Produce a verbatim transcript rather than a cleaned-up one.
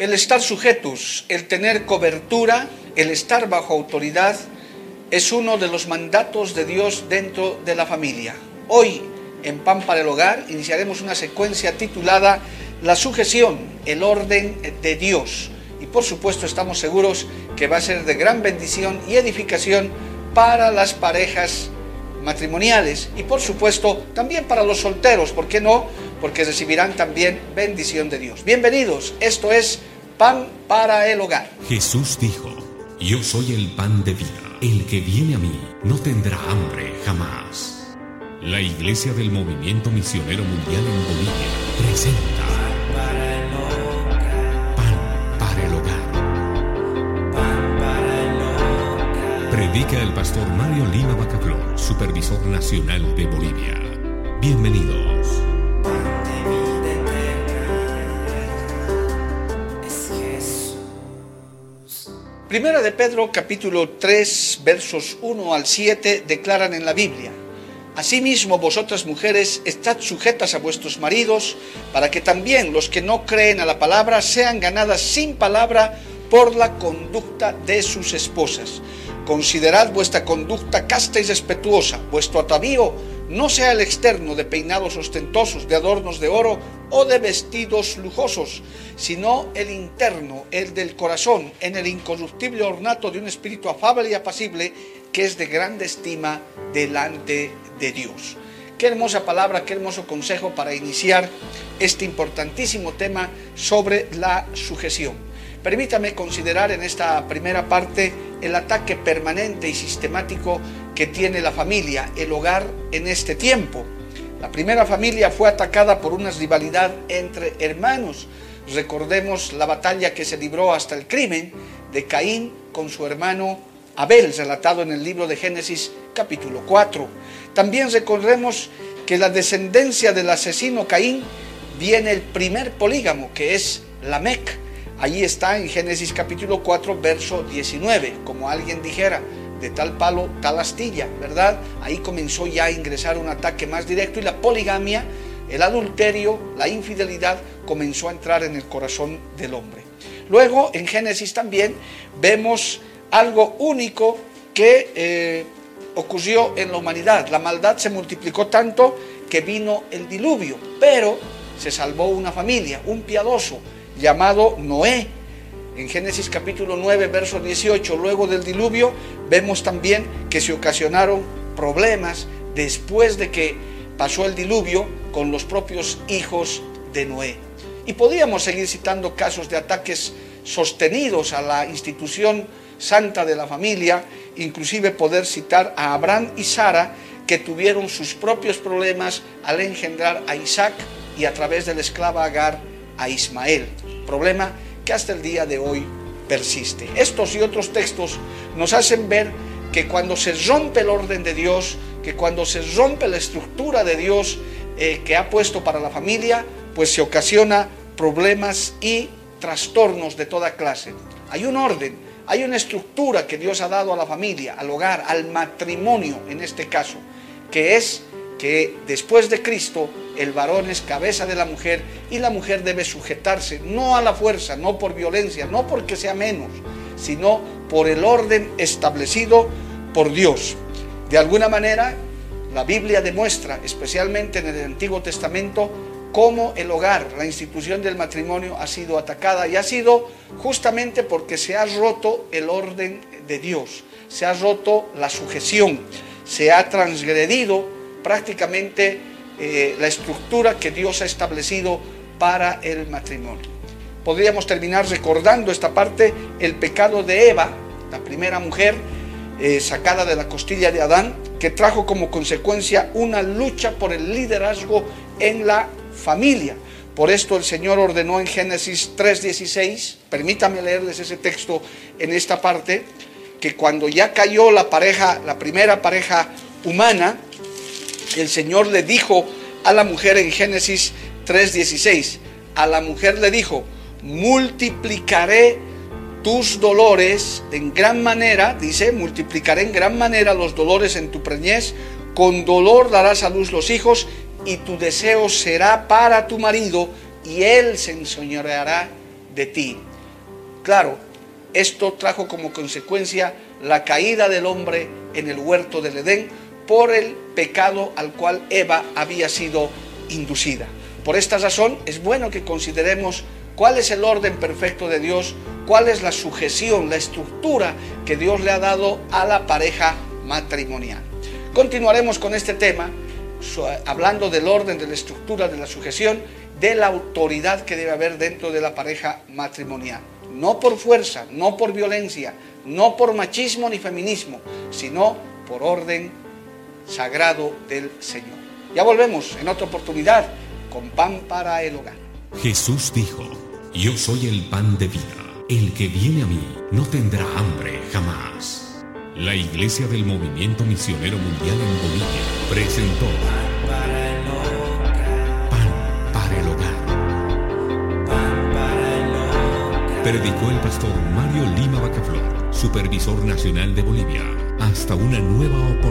El estar sujetos, el tener cobertura, el estar bajo autoridad, es uno de los mandatos de Dios dentro de la familia. Hoy, en Pan para el Hogar, iniciaremos una secuencia titulada La sujeción, el orden de Dios. Y por supuesto estamos seguros que va a ser de gran bendición y edificación para las parejas matrimoniales y por supuesto también para los solteros, ¿por qué no? Porque recibirán también bendición de Dios. Bienvenidos, esto es Pan para el Hogar. Jesús dijo: yo soy el pan de vida, el que viene a mí no tendrá hambre jamás. La Iglesia del Movimiento Misionero Mundial en Bolivia presenta Pan para el Hogar. Pan para el Hogar. Predica el pastor Mario Lima Bacaflor, supervisor nacional de Bolivia. Bienvenidos. Primera de Pedro, capítulo tres, versos uno al siete, declaran en la Biblia: asimismo vosotras mujeres, estad sujetas a vuestros maridos, para que también los que no creen a la palabra sean ganadas sin palabra por la conducta de sus esposas. Considerad vuestra conducta casta y respetuosa, vuestro atavío no sea el externo de peinados ostentosos, de adornos de oro o de vestidos lujosos, sino el interno, el del corazón, en el incorruptible ornato de un espíritu afable y apacible, que es de grande estima delante de Dios. Qué hermosa palabra, qué hermoso consejo para iniciar este importantísimo tema sobre la sujeción. Permítame considerar en esta primera parte el ataque permanente y sistemático que tiene la familia, el hogar en este tiempo. La primera familia fue atacada por una rivalidad entre hermanos. Recordemos la batalla que se libró hasta el crimen de Caín con su hermano Abel, relatado en el libro de Génesis capítulo cuatro. También recordemos que la descendencia del asesino Caín viene el primer polígamo, que es Lamec. Allí está en Génesis capítulo cuatro, verso diecinueve, como alguien dijera, de tal palo, tal astilla, ¿verdad? Ahí comenzó ya a ingresar un ataque más directo y la poligamia, el adulterio, la infidelidad comenzó a entrar en el corazón del hombre. Luego en Génesis también vemos algo único que eh, ocurrió en la humanidad. La maldad se multiplicó tanto que vino el diluvio, pero se salvó una familia, un piadoso llamado Noé. En Génesis capítulo nueve, verso dieciocho, luego del diluvio, vemos también que se ocasionaron problemas después de que pasó el diluvio con los propios hijos de Noé. Y podríamos seguir citando casos de ataques sostenidos a la institución santa de la familia, inclusive poder citar a Abraham y Sara, que tuvieron sus propios problemas al engendrar a Isaac y a través de la esclava Agar a Ismael, problema que hasta el día de hoy persiste. Estos y otros textos nos hacen ver que cuando se rompe el orden de Dios, que cuando se rompe la estructura de Dios eh, que ha puesto para la familia, pues se ocasiona problemas y trastornos de toda clase. Hay un orden, hay una estructura que Dios ha dado a la familia, al hogar, al matrimonio en este caso, que es que después de Cristo el varón es cabeza de la mujer y la mujer debe sujetarse, no a la fuerza, no por violencia, no porque sea menos, sino por el orden establecido por Dios. De alguna manera, la Biblia demuestra, especialmente en el Antiguo Testamento, cómo el hogar, la institución del matrimonio ha sido atacada y ha sido justamente porque se ha roto el orden de Dios, se ha roto la sujeción, se ha transgredido prácticamente eh, la estructura que Dios ha establecido para el matrimonio. Podríamos terminar recordando esta parte, el pecado de Eva, la primera mujer eh, sacada de la costilla de Adán, que trajo como consecuencia una lucha por el liderazgo en la familia. Por esto el Señor ordenó en Génesis tres dieciséis, permítame leerles ese texto en esta parte, que cuando ya cayó la pareja, la primera pareja humana, el Señor le dijo a la mujer en Génesis tres dieciséis, a la mujer le dijo: multiplicaré tus dolores en gran manera, dice, multiplicaré en gran manera los dolores en tu preñez, con dolor darás a luz los hijos, y tu deseo será para tu marido, y él se enseñoreará de ti. Claro, esto trajo como consecuencia la caída del hombre en el huerto del Edén por el pecado al cual Eva había sido inducida. Por esta razón es bueno que consideremos cuál es el orden perfecto de Dios, cuál es la sujeción, la estructura que Dios le ha dado a la pareja matrimonial. Continuaremos con este tema, hablando del orden, de la estructura, de la sujeción, de la autoridad que debe haber dentro de la pareja matrimonial. No por fuerza, no por violencia, no por machismo ni feminismo, sino por orden sagrado del Señor. Ya volvemos en otra oportunidad con Pan para el Hogar. Jesús dijo: yo soy el pan de vida. El que viene a mí no tendrá hambre jamás. La Iglesia del Movimiento Misionero Mundial en Bolivia presentó Pan para el Hogar. Pan para el Hogar. Predicó el pastor Mario Lima Bacaflor, supervisor nacional de Bolivia. Hasta una nueva oportunidad.